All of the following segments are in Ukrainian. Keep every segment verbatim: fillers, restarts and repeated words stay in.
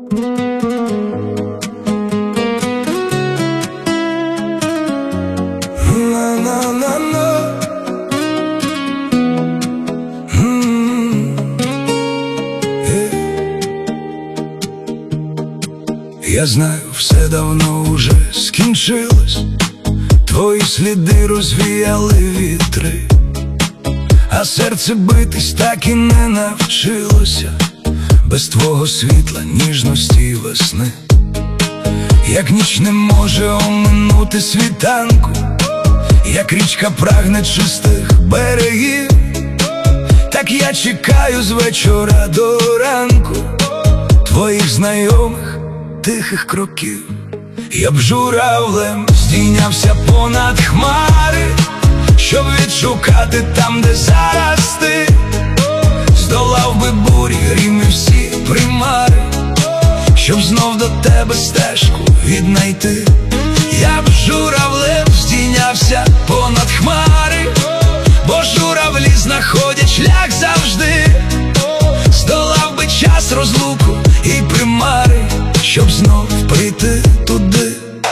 Я знаю, все давно уже скінчилось, твої сліди розвіяли вітри, а серце битись так і не навчилося без твого світла, ніжності й весни. Як ніч не може оминути світанку, як річка прагне чистих берегів, так я чекаю з вечора до ранку твоїх знайомих тихих кроків. Я б журавлем здійнявся понад хмари, щоб відшукати там, де зараз ти, здолав би бурі, грім і всі примари, щоб знов до тебе стежку віднайти. Я б журавлем здійнявся понад хмари, бо журавлі знаходять шлях завжди, здолав би час, розлуку і примари, щоб знов прийти туди,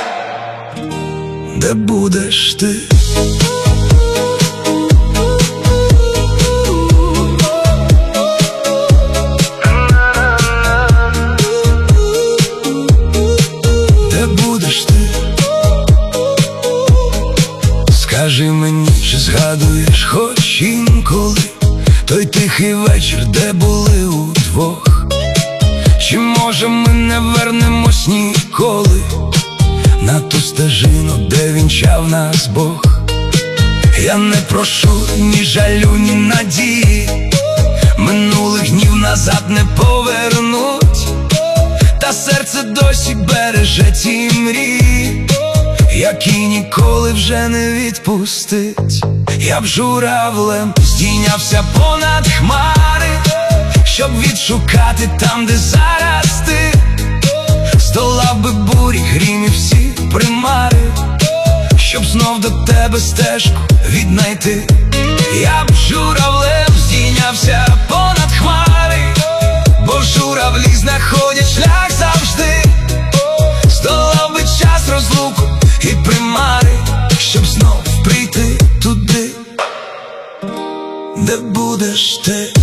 де будеш ти. Де будеш ти? Скажи мені, чи згадуєш хоч інколи той тихий вечір, де були удвох? Чи може ми не вернемось ніколи на ту стежину, де вінчав нас Бог? Я не прошу ні жалю, ні надії, минулих днів назад не повернуть, та серце досі береже ті мрії, які ніколи вже не відпустить. Я б журавлем здійнявся понад хмари, щоб відшукати там, де зараз ти, здолав би бурі, грім і всі примари, щоб знов до тебе стежку віднайти. Я б журавлем здійнявся понад хмари, бо журавлі знаходять шлях завжди, здолав би час, розлуку і примари, щоб знов прийти туди, де будеш ти.